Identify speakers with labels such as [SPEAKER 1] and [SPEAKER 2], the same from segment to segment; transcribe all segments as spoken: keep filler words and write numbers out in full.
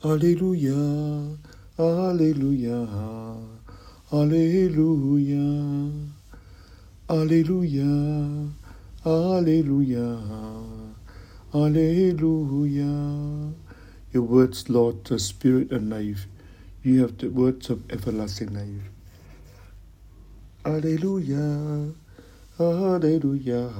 [SPEAKER 1] Alleluia, Alleluia, Alleluia, Alleluia, Alleluia, Alleluia. Your words, Lord, are spirit and life. You have the words of everlasting life. Alleluia, Alleluia,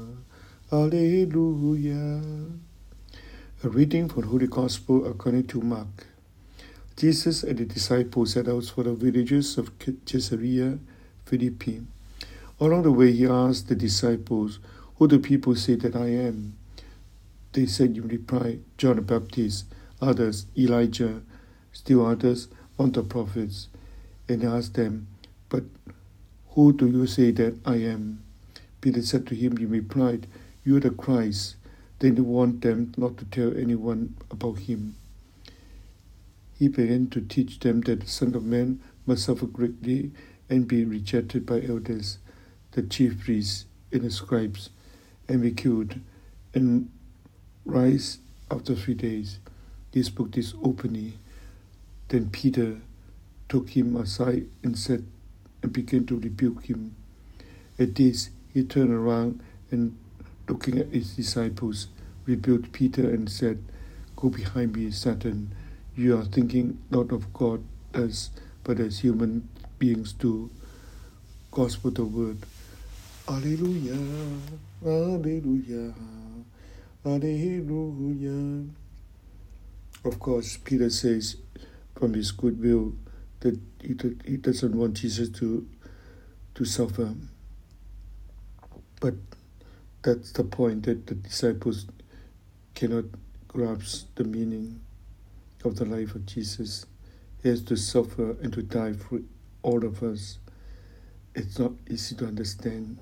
[SPEAKER 1] Alleluia. A reading from the Holy Gospel according to Mark. Jesus and the disciples set out for the villages of Caesarea Philippi. Along the way, he asked the disciples, "Who do people say that I am?" They said in reply, "John the Baptist, others Elijah, still others one of the prophets." And he asked them, "But who do you say that I am?" Peter said to him, he replied, "You are the Christ." Then he warned them not to tell anyone about him. He began to teach them that the Son of Man must suffer greatly and be rejected by elders, the chief priests and the scribes, and be killed, and rise after three days. He spoke this openly. Then Peter took him aside and said, and began to rebuke him. At this, he turned around and, looking at his disciples, rebuked Peter and said, "Go behind me, Satan. You are thinking not of God as, but as human beings do." Gospel of the word. Alleluia, Alleluia, Alleluia. Of course, Peter says from his goodwill that he, he doesn't want Jesus to, to suffer. But that's the point, that the disciples cannot grasp the meaning of the life of Jesus. He has to suffer and to die for all of us. It's not easy to understand.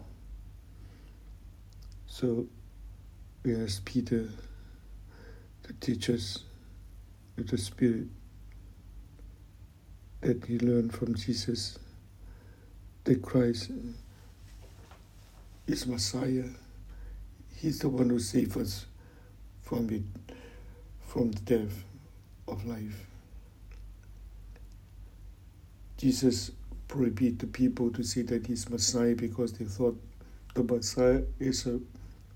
[SPEAKER 1] So we ask Peter to teach us with the Spirit that he learned from Jesus that Christ is Messiah. He's the one who saves us from it, from the death of life. Jesus prohibited the people to say that he's Messiah because they thought the Messiah is a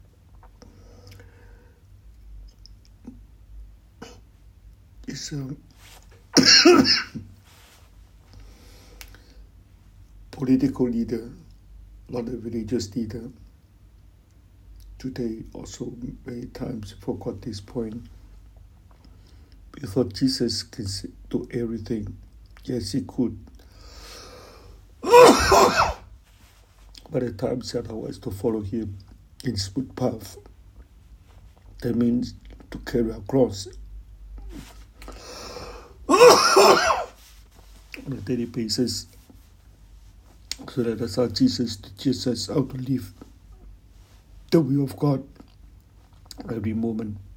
[SPEAKER 1] is a political leader, not a religious leader. Today also many times forgot this point. We thought Jesus can do everything. Yes, he could. But at times he allowed us to follow him in smooth path. That means to carry a cross on a daily basis. So that that's how Jesus teaches us how to live the will of God every moment.